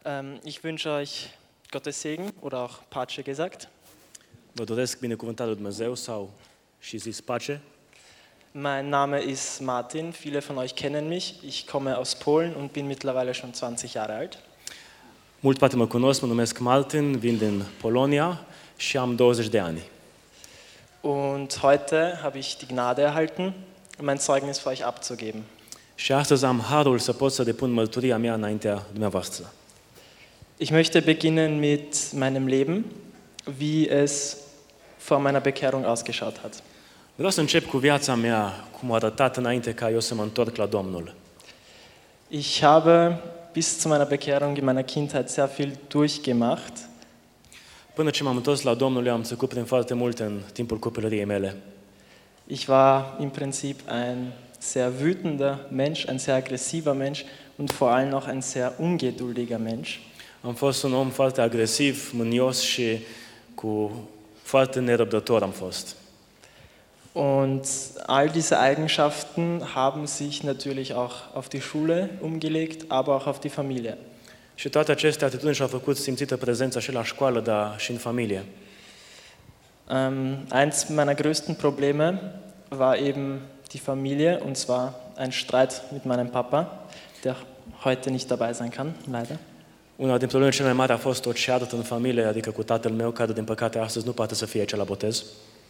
Ich wünsche euch Gottes Segen oder auch Pace gesagt. Vă doresc binecuvântarea lui Dumnezeu sau și zis pace. Mein Name ist Martin, viele von euch kennen mich. Ich komme aus Polen und bin mittlerweile schon 20 Jahre alt. Mult poate mă cunosc, mă numesc Martin, vin din Polonia și am 20 de ani. Und heute habe ich die Gnade erhalten, mein Zeugnis für euch abzugeben. Și astăzi am harul să pot să depun mărturia mea înaintea dumneavoastră. Ich möchte beginnen mit meinem Leben, wie es vor meiner Bekehrung ausgeschaut hat. Vreau să încep cu viața mea, cum a arătat înainte ca eu să mă întorc la Domnul. Ich habe bis zu meiner Bekehrung in meiner Kindheit sehr viel durchgemacht. Până ce m-am întors la Domnul, eu am trecut prin foarte multe în timpul copilăriei mele. Ich war im Prinzip ein sehr wütender Mensch, ein sehr aggressiver Mensch und vor allem auch ein sehr ungeduldiger Mensch. Am fost un om foarte agresiv, mânios și cu foarte nerăbdător am fost. Und all diese Eigenschaften haben sich natürlich auch auf die Schule umgelegt, aber auch auf die Familie. Și toate aceste atitudini și-au făcut simțită prezența și la școală, dar și în familie. Eins meiner größten Probleme war eben die Familie, und zwar ein Streit mit meinem Papa, der heute nicht dabei sein kann, leider. Una din problemele cele mai mari a fost o ceartă în familie, adică cu tatăl meu, care din păcate astăzi nu poate să fie aici la botez.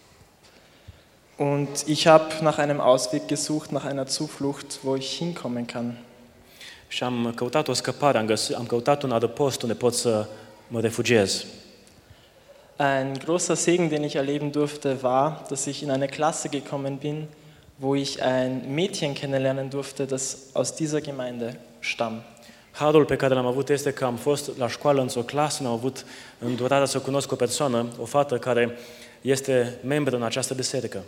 Und ich habe nach einem Ausweg gesucht, nach einer Zuflucht, wo ich hinkommen kann. Și am căutat o scăpare, am căutat un adăpost unde pot să mă refugiez. Ein großer Segen, den ich erleben durfte, war, dass ich in eine Klasse gekommen bin, wo ich ein Mädchen kennenlernen durfte, das aus dieser Gemeinde stammt. Harul pe care l-am avut este că am fost la școală într-o clasă, am avut îndurarea să cunosc o persoană, o fată care este membră în această biserică.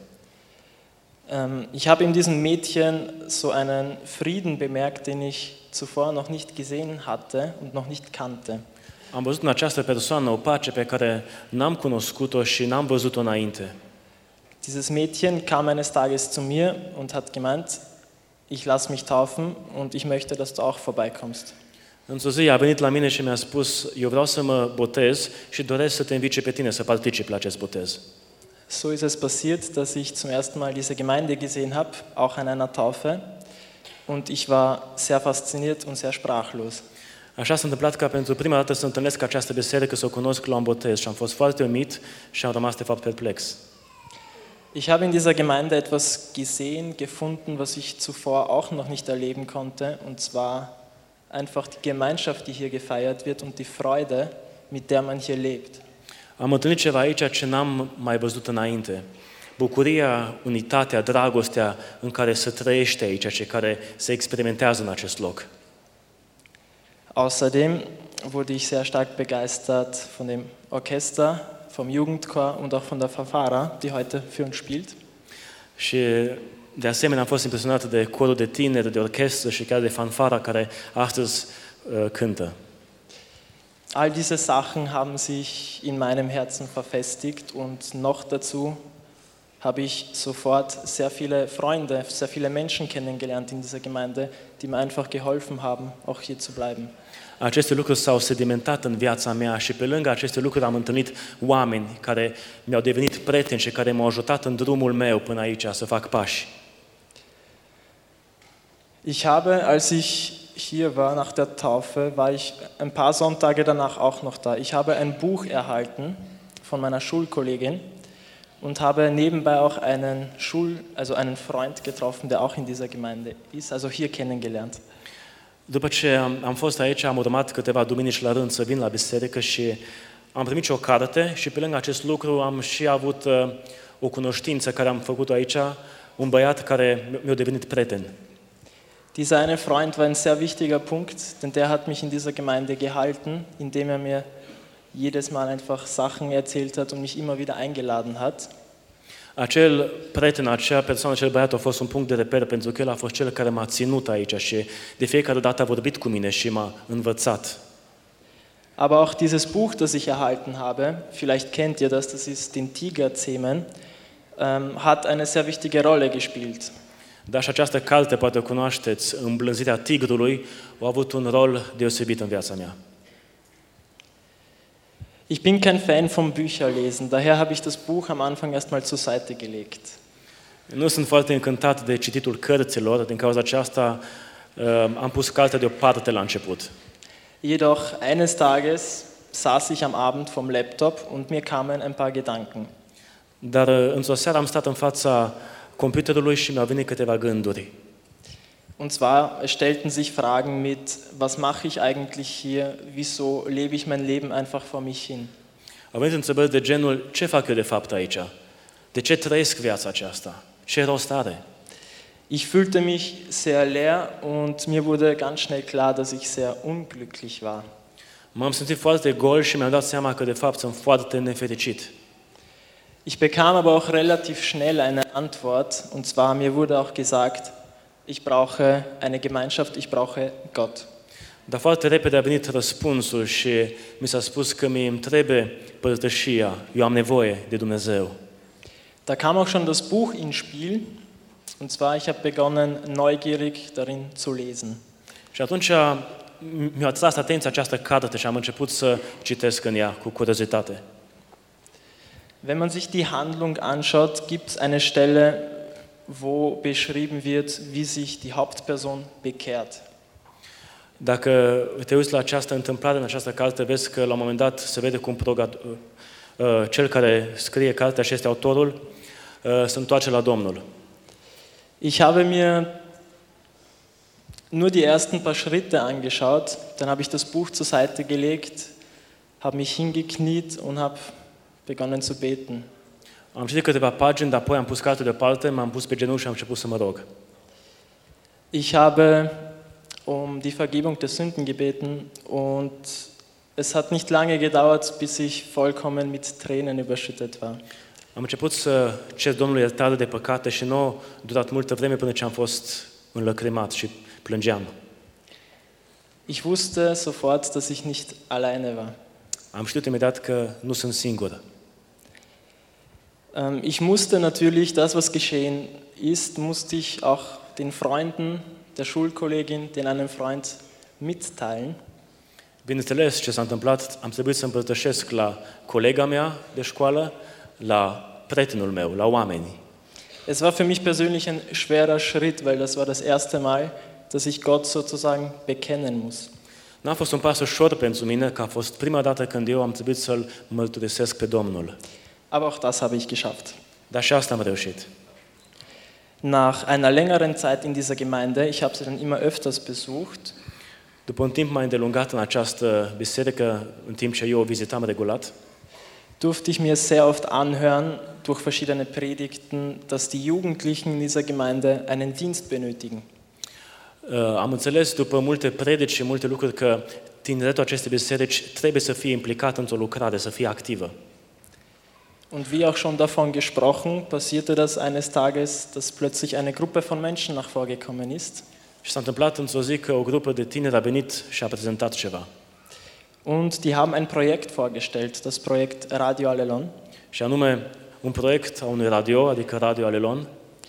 Ich habe in diesem Mädchen so einen Frieden bemerkt, den ich zuvor noch nicht gesehen hatte und noch nicht kannte. Am văzut în această persoană o pace pe care n-am cunoscut-o și n-am văzut-o înainte. Dieses Mädchen kam eines Tages zu mir und hat gemeint, ich lasse mich taufen und ich möchte, dass du auch vorbeikommst. Într-o zi a venit la mine și mi-a spus, eu vreau să mă botez și doresc să te invit și pe tine să participi la acest botez. So ist es passiert, dass ich zum ersten Mal diese Gemeinde gesehen habe, auch an einer Taufe, und ich war sehr fasziniert und sehr sprachlos. Așa s-a întâmplat ca pentru prima dată să întâlnesc această biserică, să o cunosc la un botez și am fost foarte umit și am rămas de fapt perplex. Ich habe in dieser Gemeinde etwas gesehen, gefunden, was ich zuvor auch noch nicht erleben konnte, und zwar einfach die Gemeinschaft, die hier gefeiert wird und die Freude, mit der man hier lebt. Am întâlnit ceva aici ce n-am mai văzut înainte. Bucuria, unitatea, dragostea în care se trăiește aici și care se experimentează în acest loc. Außerdem wurde ich sehr stark begeistert von dem Orchester, vom Jugendchor und auch von der Fanfara, die heute für uns spielt. Și de asemenea am fost impresionat de corul de tineri, de orchestră și chiar de fanfara care astăzi cântă. All diese Sachen haben sich in meinem Herzen verfestigt und noch dazu habe ich sofort sehr viele Freunde, sehr viele Menschen kennengelernt in dieser Gemeinde, die mir einfach geholfen haben, auch hier zu bleiben. Aceste lucruri s-au sedimentat în viața mea și pe lângă aceste lucruri am întâlnit oameni care mi-au devenit prieteni și care m-au ajutat în drumul meu până aici să fac pași. Ich habe, als ich hier war nach der Taufe, war ich ein paar Sonntage danach auch noch da. Ich habe ein Buch erhalten von meiner Schulkollegin und habe nebenbei auch einen Freund getroffen, der auch in dieser Gemeinde ist, also hier kennengelernt. După ce am fost aici, am urmat câteva duminici la rând să vin la biserică și am primit și o carte și pe lângă acest lucru am și avut o cunoștință care am făcut-o aici, un băiat care mi-a devenit prieten. Dieser eine Freund war ein sehr wichtiger Punkt, denn der hat mich in dieser Gemeinde gehalten, indem er mir jedes Mal einfach Sachen erzählt hat und mich immer wieder eingeladen hat. Acel prieten, acea persoană, acel băiat a fost un punct de reper pentru că el a fost cel care m-a ținut aici și de fiecare dată a vorbit cu mine și m-a învățat. Aber auch dieses Buch, das ich erhalten habe, vielleicht kennt ihr das, das ist den Tigerzähmen, hat eine sehr wichtige Rolle gespielt. Dar și această carte, poate o cunoașteți, Îmblânzirea tigrului, a avut un rol deosebit în viața mea. Ich bin kein Fan vom Bücherlesen, daher habe ich das Buch am Anfang erstmal zur Seite gelegt. Nu sunt foarte încântat de cititul cărților, din cauza aceasta am pus cartea deoparte la început. Jedoch eines Tages saß ich am Abend vom Laptop und mir kamen ein paar Gedanken. Dar într-o seară am stat în fața computerului și mi-au venit câteva gânduri. Und zwar stellten sich Fragen mit, was mache ich eigentlich hier, wieso lebe ich mein Leben einfach vor mich hin? Au venit întrebări de genul, ce fac eu de fapt aici? De ce trăiesc viața aceasta? Ce rost are? Ich fühlte mich sehr leer und mir wurde ganz schnell klar, dass ich sehr unglücklich war. M-am simțit foarte gol și mi-am dat seama că de fapt sunt foarte nefericit. Ich bekam aber auch relativ schnell eine Antwort, und zwar mir wurde auch gesagt, ich brauche eine Gemeinschaft, ich brauche Gott. Dar foarte repede a venit răspunsul și mi s-a spus că mi-mi trebuie părtășia, eu am nevoie de Dumnezeu. Da kam auch schon das Buch ins Spiel, und zwar ich habe begonnen, neugierig darin zu lesen. Și atunci mi-a atras atenția această carte și am început să citesc în ea cu curiozitate. Wenn man sich die Handlung anschaut, gibt es eine Stelle, wo beschrieben wird, wie sich die Hauptperson bekehrt. Dacă te uiți la această întâmplare în această carte, vezi că la un moment dat se vede cum cel care scrie cartea și este autorul se întoarce la Domnul. Ich habe mir nur die ersten paar Schritte angeschaut, dann habe ich das Buch zur Seite gelegt, habe mich hingekniet und habe begonnen zu beten. Am citit câteva pagini, dar apoi am pus cartea deoparte, m-am pus pe genunchi și am început să mă rog. Ich habe um die Vergebung der Sünden gebeten und es hat nicht lange gedauert, bis ich vollkommen mit Tränen überschüttet war. Am început să cer Domnului iertare de păcate și nu a durat multă vreme până ce am fost înlăcrimat și plângeam. Ich wusste sofort, dass ich nicht alleine war. Am știut imediat că nu sunt singur. Ich musste natürlich, das was geschehen ist, musste ich auch den Freunden, der Schulkollegin, den einem Freund mitteilen. Bineînțeles, ce s-a întâmplat, am trebuit să împărtășesc la colega mea de școală, la prietenul meu, la oameni. Es war für mich persönlich ein schwerer Schritt, weil das war das erste Mal, dass ich Gott sozusagen bekennen muss. N-a fost un pas ușor pentru mine, că a fost prima dată când eu am trebuit să-L mărturisesc pe Domnul. Aber auch das habe ich geschafft. Dar și asta am reușit. Nach einer längeren Zeit in dieser Gemeinde, ich habe sie dann immer öfters besucht, După un timp mai îndelungat în această biserică, în timp ce eu o vizitam regulat, durfte ich mir sehr oft anhören, durch verschiedene Predigten, dass die Jugendlichen in dieser Gemeinde einen Dienst benötigen. am înțeles după multe predici și multe lucruri că tineretul acestei biserici trebuie să fie implicat într-o lucrare, să fie activă. Und wie auch schon davon gesprochen, passierte das eines Tages, dass plötzlich eine Gruppe von Menschen nach vorgekommen ist. Și s-a întâmplat într-o zi că o grupă de tineri a venit și a prezentat ceva. Und die haben ein Projekt vorgestellt, das Projekt Radio Alelon. Și anume un proiect a unui radio, adică Radio Alelon.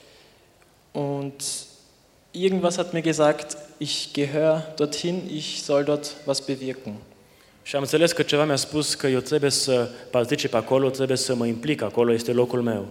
Und irgendwas hat mir gesagt, ich gehöre dorthin, ich soll dort was bewirken. Și am înțeles că ceva mi-a spus că eu trebuie să particip acolo, trebuie să mă implic acolo, este locul meu.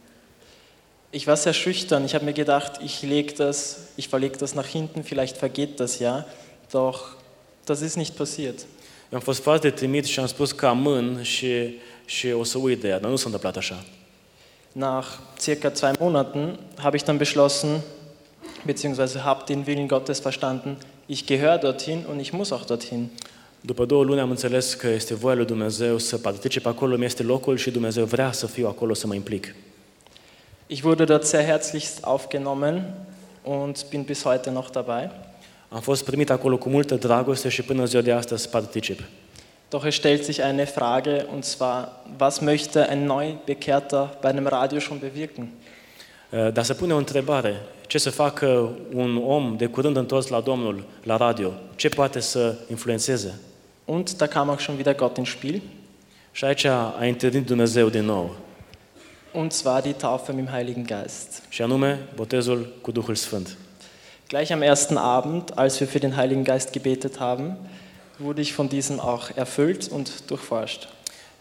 Ich war sehr schüchtern, ich habe mir gedacht, ich verlege das nach hinten, vielleicht vergeht das ja, doch das ist nicht passiert. Eu am fost foarte timid și am spus că amân și o să uit de ea, dar nu s-a întâmplat așa. Nach circa 2 Monaten habe ich dann beschlossen, beziehungsweise habe den Willen Gottes verstanden, ich gehöre dorthin und ich muss auch dorthin. După 2 luni am înțeles că este voia lui Dumnezeu să particip acolo, mi este locul și Dumnezeu vrea să fiu acolo, să mă implic. Ich wurde dort sehr herzlichst aufgenommen und bin bis heute noch dabei. Am fost primit acolo cu multă dragoste și până ziua de astăzi particip. Doch es stellt sich eine Frage, und zwar, was möchte ein neu Bekehrter bei einem Radio schon bewirken? Dar se pune o întrebare, ce să facă un om de curând întors la Domnul, la radio? Ce poate să influențeze? Und da kam auch schon wieder Gott ins Spiel. Și aici a intervenit Dumnezeu din nou. Und zwar die Taufe mit dem Heiligen Geist. Și anume, botezul cu Duhul Sfânt. Gleich am ersten Abend, als wir für den Heiligen Geist gebetet haben, wurde ich von diesem auch erfüllt und durchforscht.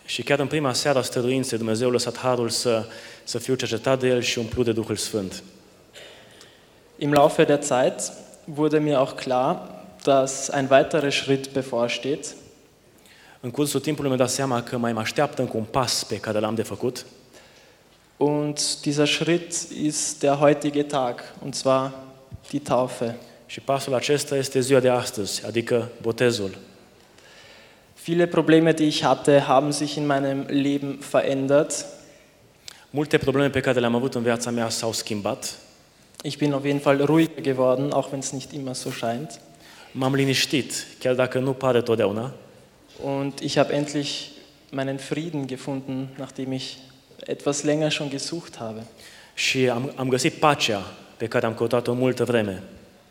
Și chiar în prima seară a stăruinței, Dumnezeu a lăsat harul să fiu cercetat de El și umplut de Duhul Sfânt. Im Laufe der Zeit wurde mir auch klar, dass ein weiterer Schritt bevorsteht. În cursul timpului mi-am dat seama că mai mă așteaptă încă un pas pe care l-am de făcut. Und dieser Schritt ist der heutige Tag, und zwar die Taufe. Și pasul acesta este ziua de astăzi, adică botezul. Viele Probleme, die ich hatte, haben sich in meinem Leben verändert. Multe probleme pe care le-am avut în viața mea s-au schimbat. Ich bin auf jeden Fall ruhiger geworden, auch wenn es nicht immer so scheint. M-am liniștit, chiar dacă nu pare totdeauna. Und ich habe endlich meinen Frieden gefunden, nachdem ich etwas länger schon gesucht habe. Și am găsit pacea pe care am căutat-o multă vreme.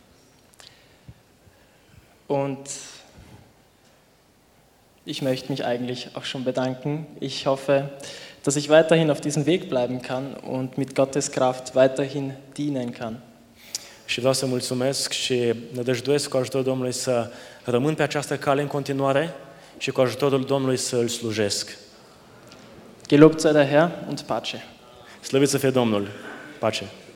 Und ich möchte mich eigentlich auch schon bedanken. Ich hoffe, dass ich weiterhin auf diesem Weg bleiben kann und mit Gottes Kraft weiterhin dienen kann. Și vreau să mulțumesc și nădăjduiesc cu ajutorul Domnului să rămân pe această cale în continuare și cu ajutorul Domnului să îl slujesc. Gelobt sei der Herr und Pace. Slăvit să fie Domnul. Pace.